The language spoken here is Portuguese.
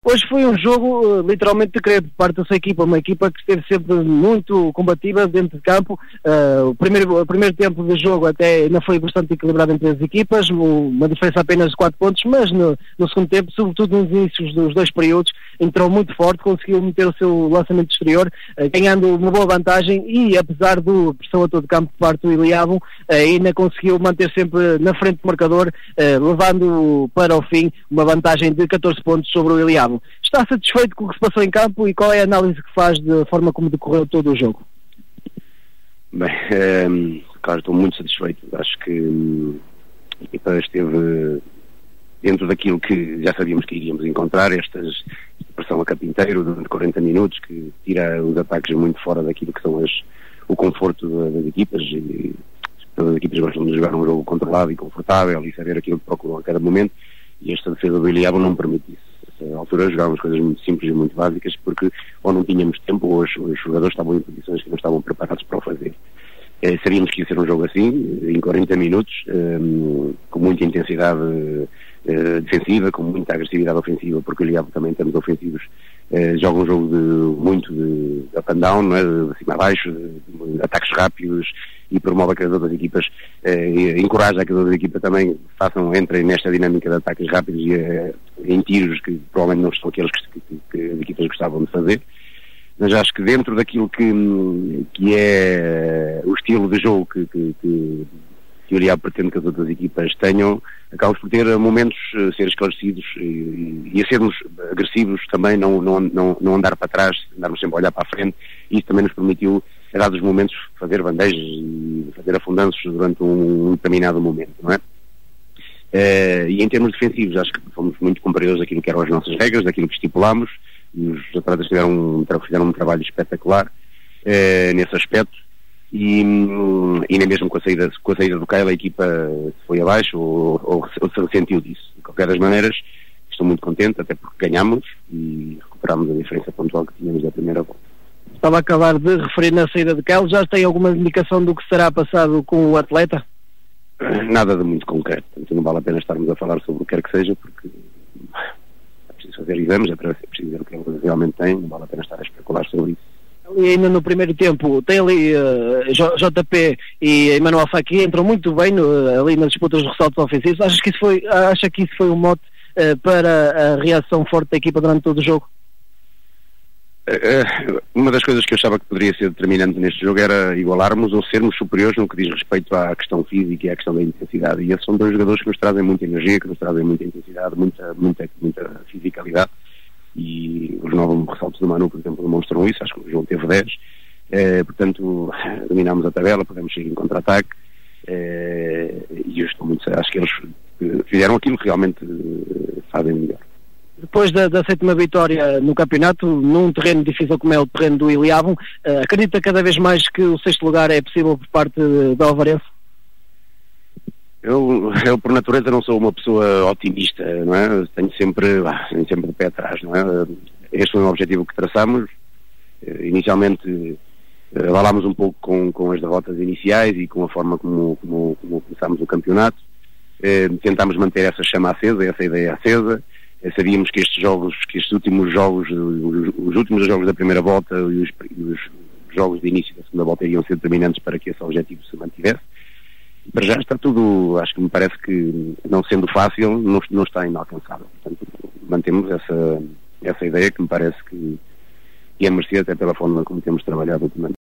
Hoje foi um jogo literalmente de querer por parte da sua equipa, uma equipa que esteve sempre muito combativa dentro de campo. O primeiro tempo do jogo até ainda foi bastante equilibrado entre as equipas, uma diferença apenas de 4 pontos, mas no segundo tempo, sobretudo nos inícios dos dois períodos, entrou muito forte, conseguiu meter o seu lançamento exterior, ganhando uma boa vantagem e, apesar da pressão a todo campo por parte do Iliabum, ainda conseguiu manter sempre na frente do marcador, levando para o fim uma vantagem de 14 pontos sobre o Iliabum. Está satisfeito com o que se passou em campo e qual é a análise que faz da forma como decorreu todo o jogo? Bem, claro, estou muito satisfeito. Acho que a equipa esteve dentro daquilo que já sabíamos que iríamos encontrar, esta pressão a campo inteiro durante 40 minutos, que tira os ataques muito fora daquilo que são o conforto das equipas. E todas as equipas gostam de jogar um jogo controlado e confortável e saber aquilo que procuram a cada momento, e esta defesa do Iliabum não permite isso. Nessa altura jogávamos coisas muito simples e muito básicas, porque ou não tínhamos tempo ou os jogadores estavam em posições que não estavam preparados para o fazer. Sabíamos que ia ser um jogo assim, em 40 minutos, com muita intensidade defensiva, com muita agressividade ofensiva, porque o Iliabum também, em termos ofensivos, joga um jogo muito de up and down, não é? De cima a baixo, de ataques rápidos, e promove que as outras equipas, encoraja que as outras equipas também entrem nesta dinâmica de ataques rápidos e em tiros que provavelmente não são aqueles que as equipas gostavam de fazer. Mas acho que dentro daquilo que é o estilo de jogo que o Iliabum pretende que as outras equipas tenham, acabamos por ter momentos a ser esclarecidos e a sermos agressivos também, não andar para trás, andarmos sempre a olhar para a frente. Isso também nos permitiu, a dados momentos, fazer bandejas e fazer afundanços durante um determinado momento, não é? E em termos defensivos, acho que fomos muito cumpridores daquilo que eram as nossas regras, daquilo que estipulámos, e os atletas fizeram um trabalho espetacular nesse aspecto, e nem mesmo com a saída do Keil a equipa foi abaixo ou se ressentiu disso. De qualquer das maneiras, estou muito contente, até porque ganhámos e recuperámos a diferença pontual que tínhamos da primeira volta. Estava a acabar de referir na saída de Keil, já tem alguma indicação do que será passado com o atleta? Nada de muito concreto, portanto não vale a pena estarmos a falar sobre o que quer que seja, porque é preciso fazer exames, é preciso ver o que ele realmente tem, não vale a pena estar a especular sobre isso. E ainda no primeiro tempo tem ali JP e Emmanuel Faki entram muito bem ali nas disputas dos ressaltos ofensivos. Acha que isso foi um mote para a reação forte da equipa durante todo o jogo? Uma das coisas que eu achava que poderia ser determinante neste jogo era igualarmos ou sermos superiores no que diz respeito à questão física e à questão da intensidade, e esses são dois jogadores que nos trazem muita energia, que nos trazem muita intensidade, muita fisicalidade, e os 9 ressaltos do Manu, por exemplo, demonstram isso. Acho que o jogo teve 10, portanto dominámos a tabela, podemos seguir em contra-ataque, e eu estou muito, acho que eles fizeram aquilo que realmente fazem melhor. Depois da 7ª vitória no campeonato, num terreno difícil como é o terreno do Iliabum, acredita cada vez mais que o 6º lugar é possível por parte da Alvarense? Eu por natureza não sou uma pessoa otimista, não é? Tenho sempre de pé atrás, não é? Este foi um objetivo que traçamos. Inicialmente abalámos um pouco com as derrotas iniciais e com a forma como começámos o campeonato. Tentámos manter essa chama acesa, essa ideia acesa. Sabíamos que estes últimos jogos, os últimos jogos da primeira volta e os jogos de início da segunda volta iriam ser determinantes para que esse objetivo se mantivesse. Para já está tudo, acho que me parece que, não sendo fácil, não está inalcançável. Portanto, mantemos essa ideia que me parece que é merecida até pela forma como temos trabalhado ultimamente.